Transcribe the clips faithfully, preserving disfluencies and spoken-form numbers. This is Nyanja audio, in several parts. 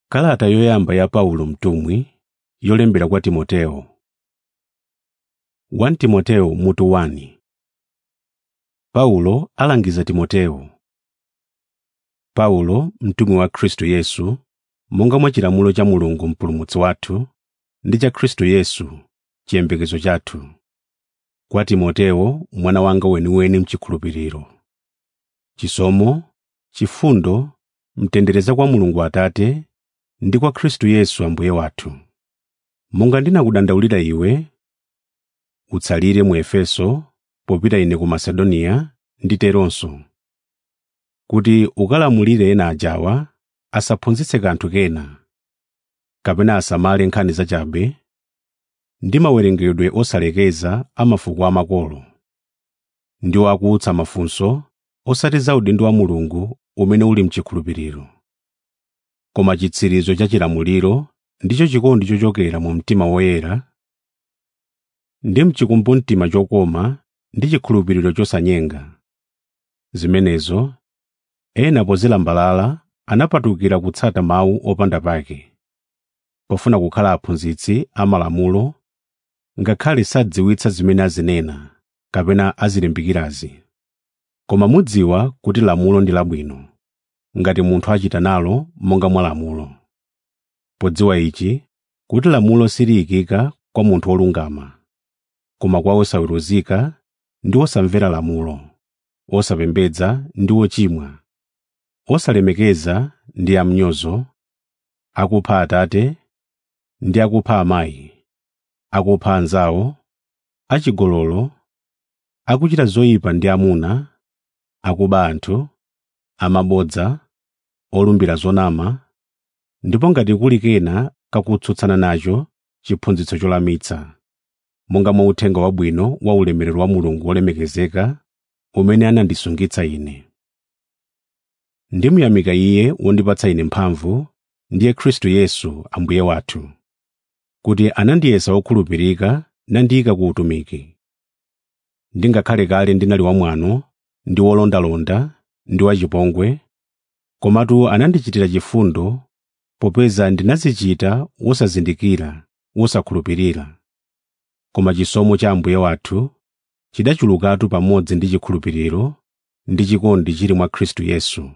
Kalata yoyamba ya Paulo mtumwi yolembera kwa Timoteyo. first Timoteyo mutu wani. Paulo alangiza Timoteyo. Paulo, mtumwi wa Kristo Yesu, monga mwa chilamulo cha Mulungu mpulumutsi wathu, ndi cha Kristo Yesu, chiyembekezo chathu. Kwa Timoteyo, mwana wanga weniweni mchikhulupiriro. Chisomo, chifundo, mtendereza kwa Mulungu Atate, ndi kwa Kristo Yesu Ambuye wathu. Monga ndinakudandaulira iwe, utsalire mu Efeso, popita ine ku Masedoniya ndi teronso, kuti ukalamulire ena ajawa asaphunzitse kanthu kena, kapena asamale nkhani zachabe, ndi mawerengedwe osalekeza a mafuko amakolo, ndiwo akuutsa mafunso osati za udindo wa Mulungu umene uli mchikhulupiriro. Koma chitsirizo cha chilamuliro ndicho chikondi chochokera mu mtima woyera, ndi mchikumbumtima chokoma ndi chikhulupiriro chosanyenga. Zimenezo, ena pozilambalala anapatukira kutsata mawu opanda pake, pofuna kukhala aphunzitsi amalamulo, ngakhale sadziwitsa zimene azinena, kapena azilimbikirazi. Koma mudziwa kuti lamulo ndi labwino, ngati munthu achita nalo monga mwa lamulo. Podziwa ichi, kuti lamulo siliyikika kwa munthu wolungama, koma kwa osaweruzika ndi osamvera lamulo, osapembedza ndi ochimwa, osalemekeza ndi amnyozo, akupha atate ndi akupha amayi, akupha anzawo, achigololo, akuchita zoyipa ndi amuna, akuba anthu, amabodza, olumbira zonama, ndipo ngati kuli kena kakutsutsana nacho chiphunzitso cholamitsa, monga mwa uthenga wabwino wa ulemerero wa Mulungu wolemekezeka, umene anandisungitsa ine. Ndimuyamika Iye wondipatsa ine mphamvu, ndiye Khristu Yesu Ambuye wathu, kuti anandiyesa wokhulupirika nandiyika ku utumiki. Ndingakhale kale ndinali wamwano ndi wolondalonda ndi wachipongwe, komatu anandichitira chifundo popeza ndinazichita wosazindikira, wosakhulupirira. Koma chisomo cha Ambuye wathu chidachulukatu pamodzi ndi chikhulupiriro ndi chikondi chili mwa Khristu Yesu.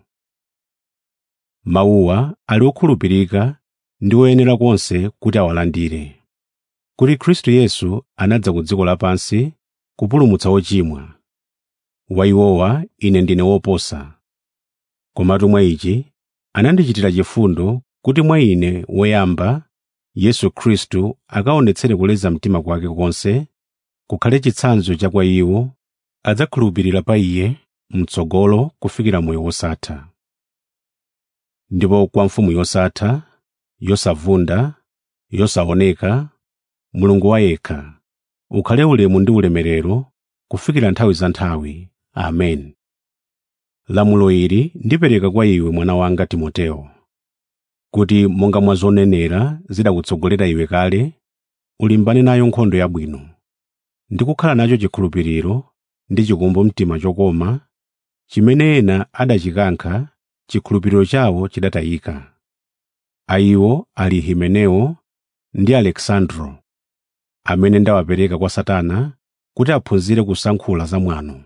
Mawuwa ali okhulupirika ndi oyenera konse kuti awalandire, kuti Khristu Yesu anadza ku dziko lapansi kupulumutsa ochimwa. Wa iwowa ine ndine woposa. Komatu mwa ichi anandichitira chifundo kuti mwa ine woyamba Yesu Khristu akaonetsere kuleza mtima kwake konse, kukhale chitsanzo cha kwa iwo adzakhulupirira pa Iye mtsogolo kufikira moyo wosatha. Ndipo kwa mfumu yosatha, yosavunda, yosaoneka, Mulungu wayekha, ukhale ulemu ndi ulemerero kufikira nthawi za nthawi. Amen. Lamulo ili ndipereka kwa iwe mwana wanga Timoteyo, kuti monga mwa zonenera zidakutsogolera iwe kale, ulimbane nayo nkhondo yabwino, ndi kukhala nacho chikhulupiriro ndi chikumbumtima chokoma, chimene ena adachikankha, chikhulupiriro chawo chidatayika. Ayiwo ali Himeneo ndi Aleksandro, amene ndawapereka kwa Satana kuti aphunzire kusankhula zamwano.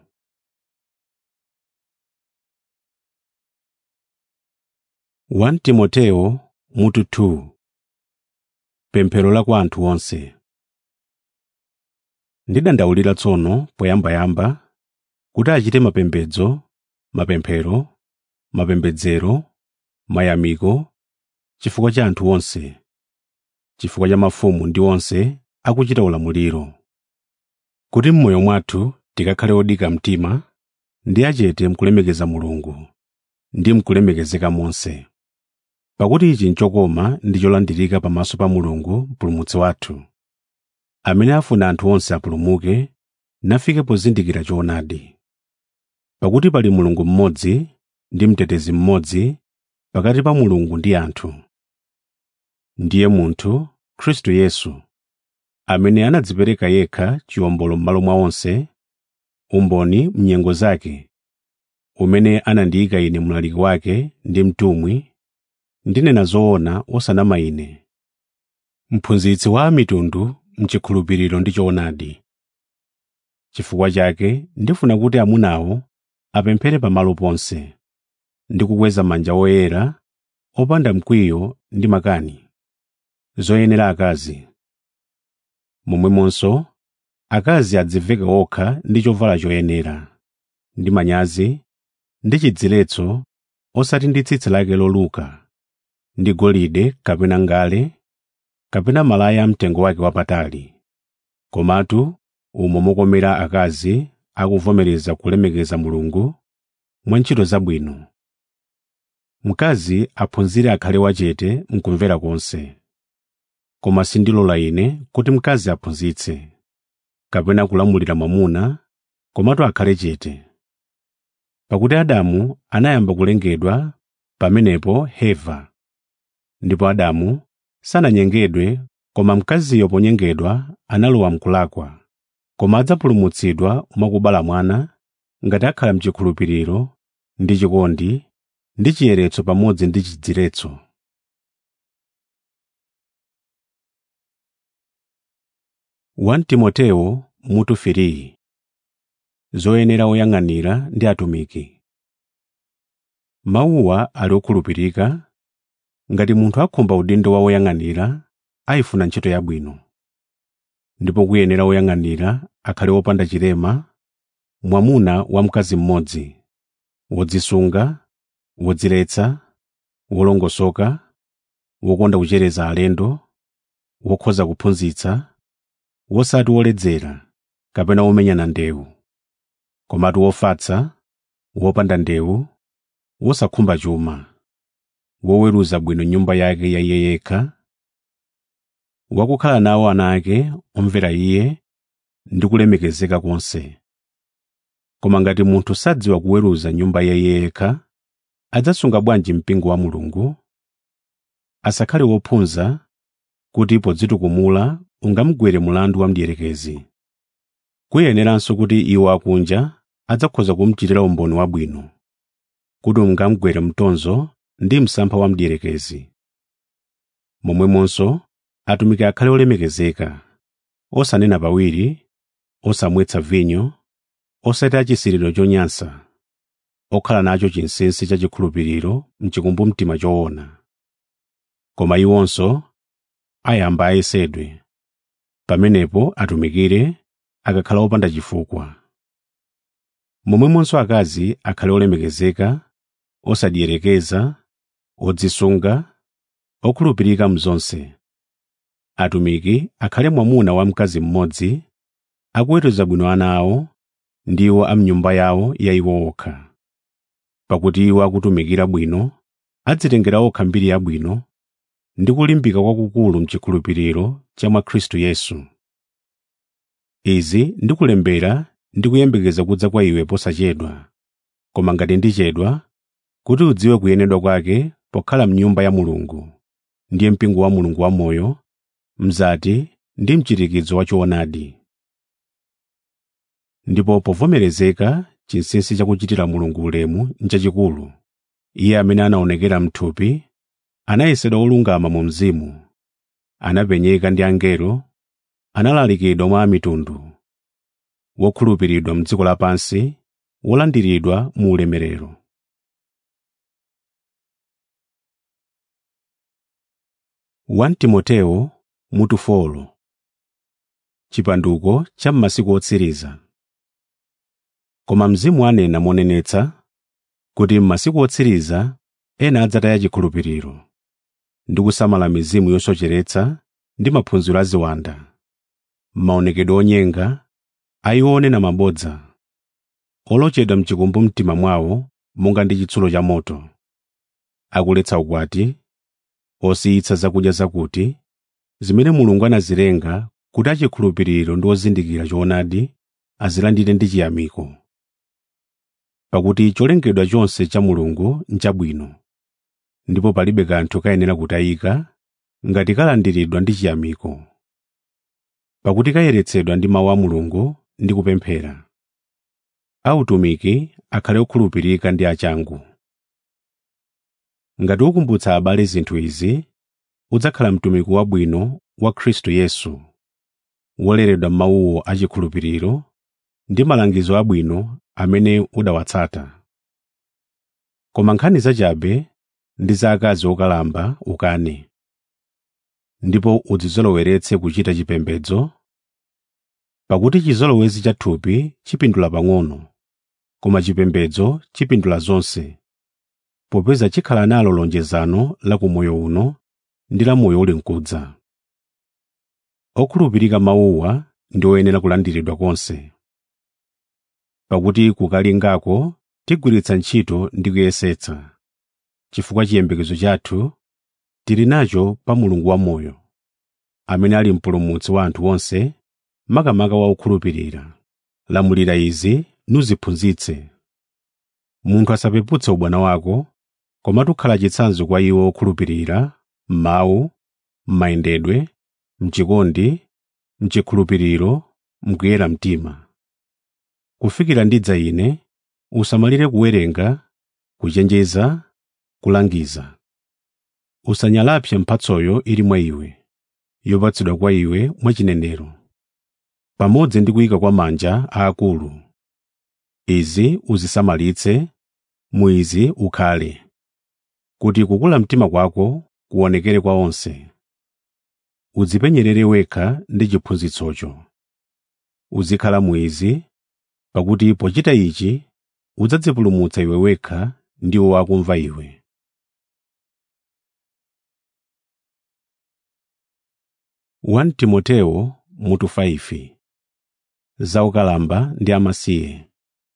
first Timoteyo mutu two. Pemphero la kwa anthu onse. Ndidandaulira tsono poyambayamba kuti achite mapembedzo, mapemphero, mapembedzero, mayamiko, chifukwa cha anthu onse, chifukwa cha mafumu ndi onse akuchita ulamuliro, kuti m'moyo mwathu tikakhale odika mtima ndi achete mkulemekeza Mulungu ndi mkulemekezeka monse. Pakuti ichi nchokoma ndi cholandirika pamaso pa Mulungu mpulumutsi wathu, amene afuna anthu onse apulumuke nafike pozindikira choonadi. Pakuti pali Mulungu mmodzi ndi mtetezi mmodzi pakati pa Mulungu ndi anthu, ndiye munthu Khristu Yesu, amene anadzipereka yekha chiwombolo m'malo mwa onse, umboni m'nyengo zake, umene anandiyika ine mlaliki wake ndi mtumwi, ndinena zoona osanama ine, mphunzitsi wa mitundu m'chikhulupiriro ndi choonadi. Chifukwa chake ndifuna kuti amunawo apemphere pamalo ponse, ndi kukweza manja oyera, opanda mkwiyo ndi makani, zoyenera akazi. Momwemonso akazi adziveke okha ndi chovala choyenera, ndi manyazi, ndi chidziletso, osati ndi tsitsi lake loluka, ndi golide kapena ngale, kapena malaya amtengo wake wapatali, komatu umo mokomera akazi akuvomereza kulemekeza Mulungu mwa ntchito zabwino. Mkazi aphunzire akhale wachete mkumvera konse. Koma sindilola ine kuti mkazi aphunzitse, kapena kulamulira mwamuna, komatu akhale chete. Pakuti Adamu anayamba kulengedwa, pamenepo Heva. Ndipo Adamu sananyengedwe, koma mkaziyo ponyengedwa analowa mkulakwa, koma adzapulumutsidwa mwakubala mwana, ngati akhala m'chikhulupiriro ndi chikondi ndi chiyeretso pamodzi ndi chidziletso. First Timoteyo mutu wachitatu. Zoyenera oyang'anira ndi atumiki. Mawuwa ali okhulupirika. Ngati munthu akhumba udindo wa woyang'anira, ayifuna ntchito yabwino. Ndipo kuyenera woyang'anira akhale wopanda chilema, mwamuna wa mkazi mmodzi, wodzisunga, wodziletsa, wolongosoka, wokonda kuchereza alendo, wokhoza kuphunzitsa, wosati woledzera kapena womenyana ndewu, komatu wofatsa, wopanda ndewu, wosakhumba chuma, woweruza bwino nyumba yake ya iye yekha, wakukhala nawo ana ake omvera iye ndi kulemekezeka konse. Koma ngati munthu sadziwa kuweruza nyumba ya iye yekha, adzasunga bwanji mpingo wa Mulungu? Asakhale wophunza kuti podzitukumula ungamugwere mulandu wa mdierekezi. Kuyeneranso kuti iwo akunja adzakhoza kumuchitira umboni wabwino, kuti ungamugwere mtonzo ndi msampha wa mdierekezi. Momwemonso atumiki akhale olemekezeka, osanena pawiri, osamwetsa vinyo, osati achisiriro chonyansa, okhala nacho chinsinsi cha chikhulupiriro m'chikumbumtima choona. Koma iwonso ayamba ayesedwe, pamenepo atumikire akakhala opanda chifukwa. Momwemonso akazi akhale olemekezeka, osadierekeza, odzisunga, okhulupirika mzonse. Atumiki akhale mwamuna wa mkazi mmodzi, akuweruza bwino ana awo, ndiwo a m'nyumba yawo ya iwo okha. Pakuti iwo akutumikira bwino adzitengera okha mbiri yabwino ndi kulimbika kwakukulu m'chikhulupiriro cha mwa Khristu Yesu. Izi ndikulembera ndi kuyembekeza kudza kwa iwe posachedwa, koma ngati ndichedwa, kuti udziwe kuyenedwa kwake pokhala m'nyumba ya Mulungu, ndiye mpingo wa Mulungu wamoyo, mzati ndi mchirikidzo wa choonadi. Ndipo povomerezeka chinsinsi chakuchitira Mulungu ulemu n'chachikulu. Iye amene anaonekera m'thupi, anayesedwa olungama mu mzimu, anapenyeka ndi angelo, analalikidwa mwa mitundu, wokhulupiridwa m'dziko lapansi, wolandiridwa mu ulemerero. First Timoteyo mutu wachitatu. Chipanduko cha m'masiku otsiriza. Koma Mzimu anena monenetsa kuti m'masiku otsiriza ena adzataya chikhulupiriro, ndi kusamala mizimu yosocheretsa ndi maphunziro aziwanda, maonekedwe onyenga, ayione mabodza, olochedwa m'chikumbumtima mwawo monga ndi chitsulo cha moto, akuletsa ukwati, osiyitsa zakudya zakuti, zimene Mulungu anazilenga kuti achikhulupiriro ndi ozindikira choonadi azilandire ndi chiyamiko. Pakuti cholengedwa chonse cha Mulungu nchabwino, ndipo palibe kanthu kayenera kutayika ngati kalandiridwa ndi chiyamiko. Pakuti kayeretsedwa ndi mawu a Mulungu ndi kupemphera. Autumiki akhale okhulupirika ndi achangu. Ngati ukumbutsa abale zinthu izi, udzakhala mtumiki wabwino wa Khristu Yesu, woleredwa m'mawuwo achikhulupiriro ndi malangizo abwino amene udawatsata. Koma nkhani zachabe ndi za akazi okalamba ukane, ndipo udzizoloweretse kuchita chipembedzo, pakuti chizolowezi cha thupi chipindula pang'ono, koma chipembedzo chipindula zonse, popeza chikhala nalo lonjezano la kumoyo uno ndi la moyo uli mkudza. Okhulupirika mawuwa ndi oyenera kulandiridwa konse. Pakuti kukalingako tigwiritsa ntchito ndi kuyesetsa, chifukwa chiyembekezo chathu tili nacho pa Mulungu wamoyo, amene ali mpulumutsi wa anthu onse, makamaka wa okhulupirira. Lamulira izi nuziphunzitse. Munthu asapeputse ubwana wako, komatu khala chitsanzo kwa iwo okhulupirira m'mawu, m'mayendedwe, m'chikondi, m'chikhulupiriro, m'kuyera mtima. Kufikira ndidza ine, usamalire kuwerenga, kuchenjeza, kulangiza. Usanyalapse mphatsoyo ili mwa iwe, yopatsidwa kwa iwe mwachinenero, pamodzi ndi kuyika kwa manja aakulu. Izi uzisamalitse, mu izi ukhale, kuti kukula mtima kwako kuonekere kwa onse. Udzipenyerere wekha ndi chiphunzitsocho. Uzikhala mu izi, pakuti pochita ichi udzadzipulumutsa iwe wekha ndi iwo akumva iwe. First Timoteo mutu five. Za ukalamba ndi amasiye.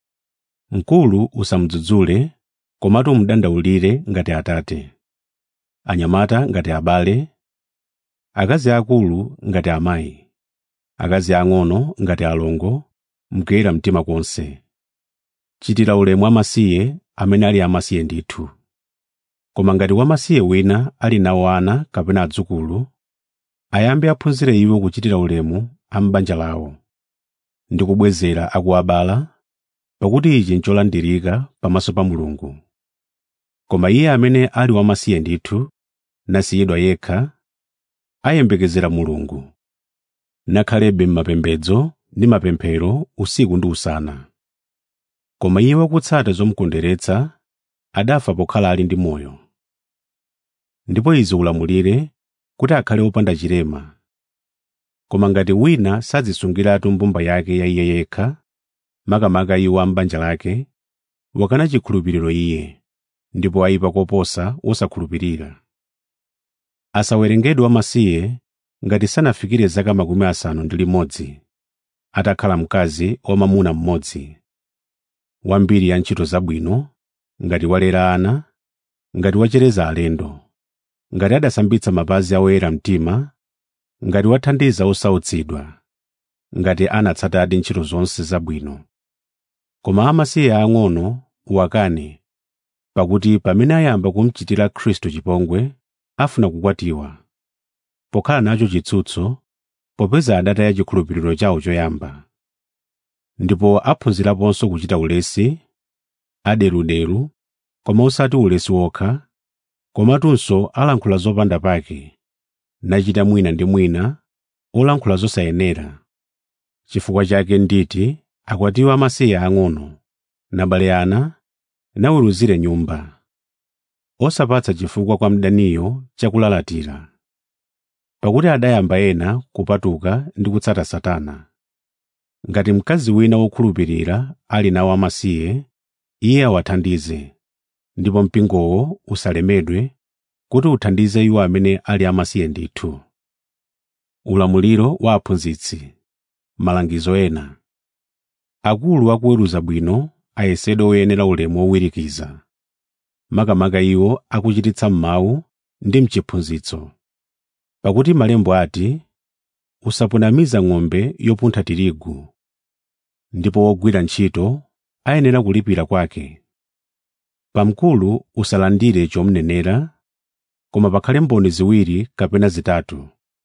Mkulu usamudzudzule, komatu umudandaulire ngati atate, anyamata ngati abale, akazi akulu ngati amayi, akazi ang'ono ngati alongo, mkuyera mtima konse. Chitira ulemu amasiye amene ali amasiye ndithu. Koma ngati wamasiye wina ali nawo ana kapena adzukulu, ayambe aphunzire iwo kuchitira ulemu a m'banja lawo, ndi kubwezera akuwabala, pakuti ichi ncholandirika pamaso pa Mulungu. Koma iye amene ali wamasiye ndithu, nasiyidwa yekha, ayembekezera Mulungu, nakhalebe m'mapembedzo ndi mapemphero usiku ndi usana. Koma iye wakutsata zomukondweretsa adafa pokhala ali ndi moyo. Ndipo izi ulamulire kuti akhale opanda chilema. Koma ngati wina sadzisungiratu mbumba yake ya iye yekha, makamaka iwo a m'banja lake, wakana chikhulupiriro iye, ndipo ayipa koposa wosakhulupirira. Asawerengedwe wamasiye ngati sanafikire zaka makumi asanu ndi limodzi, atakhala mkazi wa mwamuna mmodzi, wambiri ya ntchito zabwino, ngati walera ana, ngati wachereza alendo, ngati adasambitsa mapazi a oyera mtima, ngati wathandiza osautsidwa, ngati anatsatadi ntchito zonse zabwino. Koma amasiye ang'ono uwakane, pakuti pamene ayamba kumuchitira Khristu chipongwe, afuna kukwatiwa, pokhala nacho chitsutso, popeza adataya chikhulupiriro chawo choyamba. Ndipo aphunziraponso kuchita ulesi, aderuderu, koma osati ulesi wokha, komatunso alankhula zopanda pake, nachita mwina ndi mwina, olankhula zosayenera. Chifukwa chake nditi akwatiwe amasiye ang'ono, nabale ana, naweruzire nyumba, osapatsa chifukwa kwa mdaniyo chakulalatira. Pakuti adayamba ena kupatuka ndi kutsata Satana. Ngati mkazi wina wokhulupirira ali nawo amasiye, iye awathandize, ndipo mpingowo usalemedwe, kuti uthandize iwo amene ali amasiye ndithu. Ulamuliro wa aphunzitsi. Malangizo ena. Akulu akuweruza bwino ayesedwe oyenera ulemu wowirikiza, makamaka iwo akuchititsa m'mawu ndi mchiphunzitso. Pakuti malembo ati, usapunamiza ng'ombe yopuntha tirigu, ndipo wogwira ntchito ayenera kulipira kwake. Pamkulu usalandire chomnenera, koma pakhale mboni ziwiri kapena zitatu.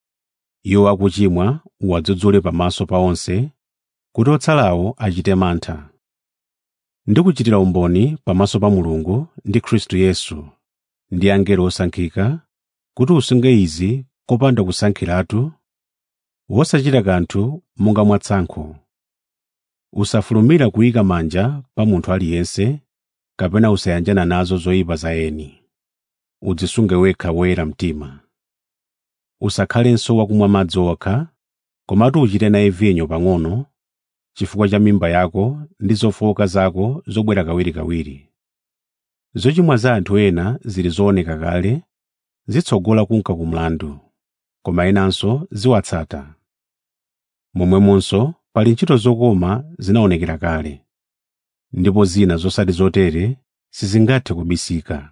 Iwo akuchimwa uwadzudzule pamaso pa onse, kuti otsalawo achite mantha. Ndi kuchitira umboni pamaso pa Mulungu ndi Khristu Yesu, ndi angelo osankhika kuti usunge izi kopanda kusankhiratu, wosachita kanthu monga mwatsankho. Usafulumira kuyika manja pa munthu aliyense kapena usayanjana nazo zoyipa za eni. Udzisunge wekha woyera mtima. Usakhalenso wakumwa madzi okha, komatu uchite naye vinyo pang'ono chifukwa cha mimba yako ndi zofowoka zako zobwera kawirikawiri. Zochimwa za anthu ena zili zooneka kale, zitsogola kunka ku mlandu, koma enanso ziwatsata. Momwemonso pali ntchito zokoma zinaonekera kale, ndipo zina zosati zotere sizingathe kubisika.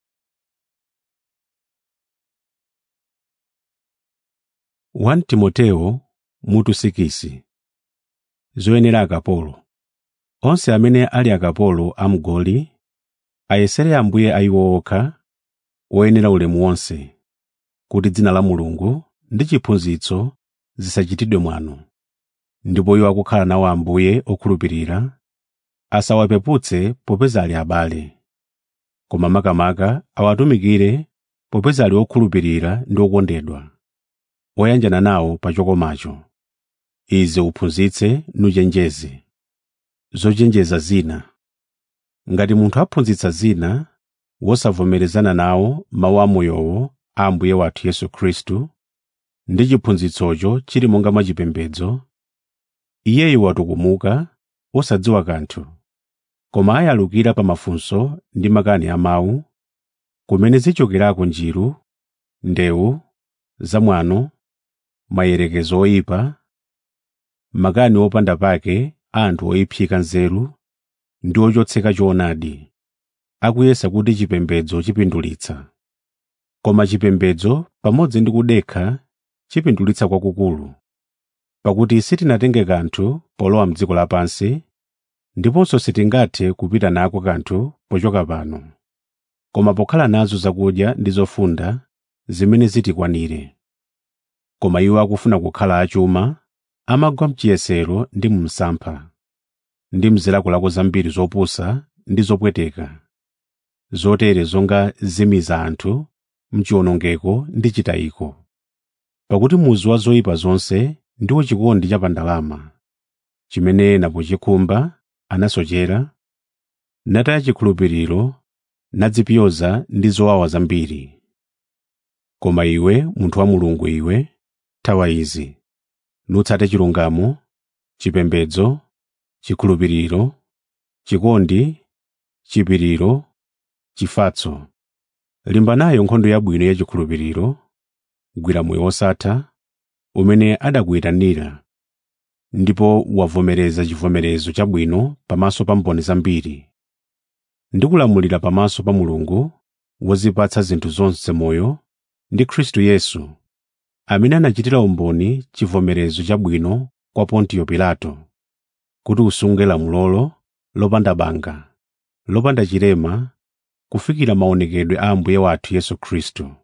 First Timoteo mutu sikisi. Zoyenera akapolo. Onse amene ali akapolo amgoli ayesere Ambuye a iwo okha, oyenera ulemu wonse, kuti dzina la Mulungu ndi chiphunzitso zisachitidwe mwano. Ndipo iwo akukhala nawo Ambuye okhulupirira asawapeputse popeza ali abale, koma makamaka awatumikire popeza ali okhulupirira ndi okondedwa, oyanjana nawo pa chokomacho. Izi uphunzitse nuchenjeze. Zochenjeza zina. Ngati munthu aphunzitsa zina wosavomerezana nawo mawu amoyowo a Ambuye wathu Yesu Khristu, ndi chiphunzitsocho chili monga mwachipembedzo, iyeyu watukumuka osadziwa kanthu, koma ayalukira pa mafunso ndi makani a mawu, kumene zichokerako njiru, ndewu, zamwano, mayerekezo oyipa, makani opanda pake a anthu oyipsika nzeru ndi ochotseka choonadi, akuyesa kuti chipembedzo chipindulitsa. Koma chipembedzo pamodzi ndi kudekha chipindulitsa kwakukulu, pakuti sitinatenge kanthu polowa m'dziko lapansi, ndiponso sitingathe kupita nako kanthu pochoka pano, koma pokhala nazo zakudya ndi zofunda zimene zitikwanire. Koma iwo akufuna kukhala achuma amagwa m'chiyesero ndi mu msampha, ndi mzilakolako zambiri zopusa ndi zopweteka, zotere zonga zimiza anthu m'chiwonongeko ndi chitayiko. Pakuti muzu wa zoyipa zonse ndiwo chikondi cha pandalama, chimene ena pochikhumba anasochera, nataya chikhulupiriro, nadzipyoza ndi zowawa zambiri. Koma iwe munthu wa Mulungu, iwe thawa izi, nutsate chilungamo, chipembedzo, chikhulupiriro, chikondi, chipiriro, chifatso. Limba nayo nkhondo yabwino ya chikhulupiriro, gwira moyo wosatha umene adakuyitanira, ndipo wavomereza chivomerezo chabwino pamaso pa mboni zambiri. Ndikulamulira pamaso pa Mulungu wozipatsa zinthu zonse moyo ndi Khristu Yesu, amene anachitira umboni chivomerezo chabwino kwa Pontiyo Pilato, kuti usunge lamulolo lopanda banga, lopanda chilema, kufikira maonekedwe a Ambuye wathu Yesu Khristu,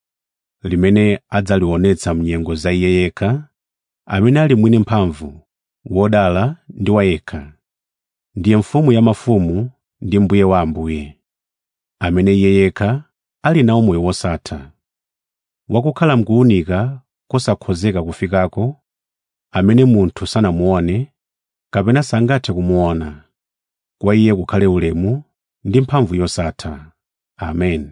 limene adzalionetsa m'nyengo za Iye yekha, amene ali mwini mphamvu, wodala ndi wayekha. Ndiye mfumu ya mafumu ndi Mbuye wa ambuye, amene Iye yekha ali nawo moyo wosatha, wakukhala mkuwunika kosakhozeka kufikako, amene munthu sanamuone kapena sangathe kumuona. Kwa Iye kukhale ulemu ndi mphamvu yosatha. Amen.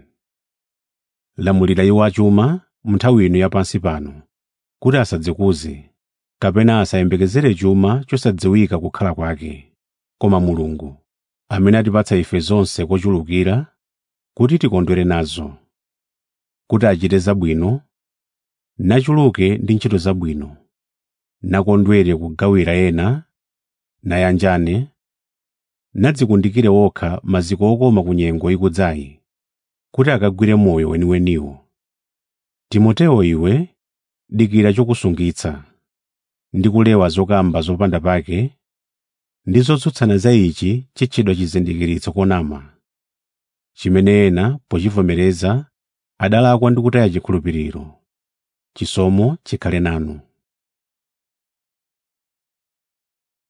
Lamulira iwo achuma m'nthawi ino yapansi pano, kuti asadzikuze, kapena asayembekezere chuma chosadziwika kukhala kwake, koma Mulungu, amene atipatsa ife zonse kochulukira, kuti tikondwere nazo, kuti achite zabwino, nachuluke ndi ntchito zabwino, nakondwere kugawira ena, nayanjane, nadzikundikire wokha maziko okoma ku nyengo ikudzayi, kuti akagwire moyo weniweniwo. Timoteo, iwe dikira chokusungitsa, ndi kulewa zokamba zopanda pake, ndi zotsutsana za ichi chitchedwa chizindikiritso konama, chimene ena pochivomereza adalakwa ndi kutaya chikhulupiriro. Chisomo chikhale nanu.